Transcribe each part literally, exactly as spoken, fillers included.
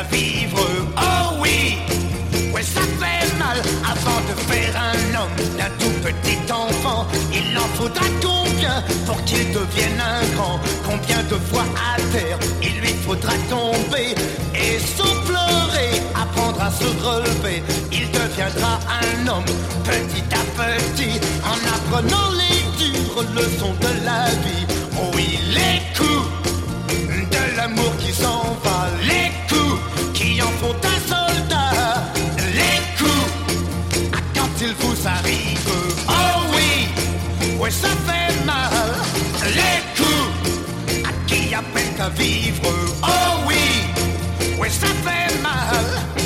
à vivre. Oh oui, ouais ça fait mal avant de faire un homme d'un tout petit enfant. Il en faudra combien pour qu'il devienne un grand? Combien de fois à terre il lui faudra tomber et sans pleurer apprendre à se relever? Il deviendra un homme petit à petit en apprenant les dures leçons de la vie. Oh oui, les coups de l'amour qui s'en va, les coups qui en font un soldat, les coups ah, quand il vous arrive. Oh oui, ouais ça fait mal, les coups à qui appellent à vivre. Oh oui, ouais ça fait mal.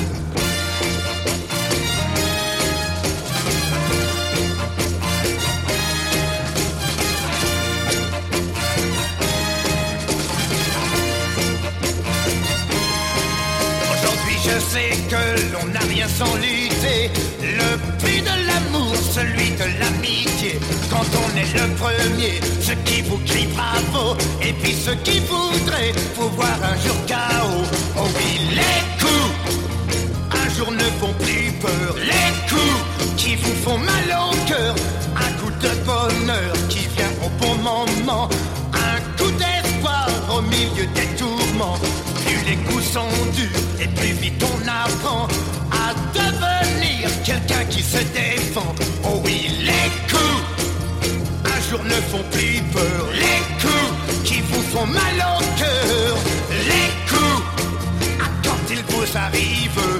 Je sais que l'on n'a rien sans lutter. Le prix de l'amour, celui de l'amitié. Quand on est le premier, ceux qui vous crient bravo, et puis ceux qui voudraient vous voir un jour K O. Oh oui, les coups un jour ne font plus peur. Les coups qui vous font mal au cœur. Un coup de bonheur qui vient au bon moment. Un coup d'espoir au milieu des tourments. Plus les coups sont durs et plus vite on apprend à devenir quelqu'un qui se défend. Oh oui, les coups un jour ne font plus peur. Les coups qui vous font mal au cœur. Les coups ah, quand ils vous arrivent.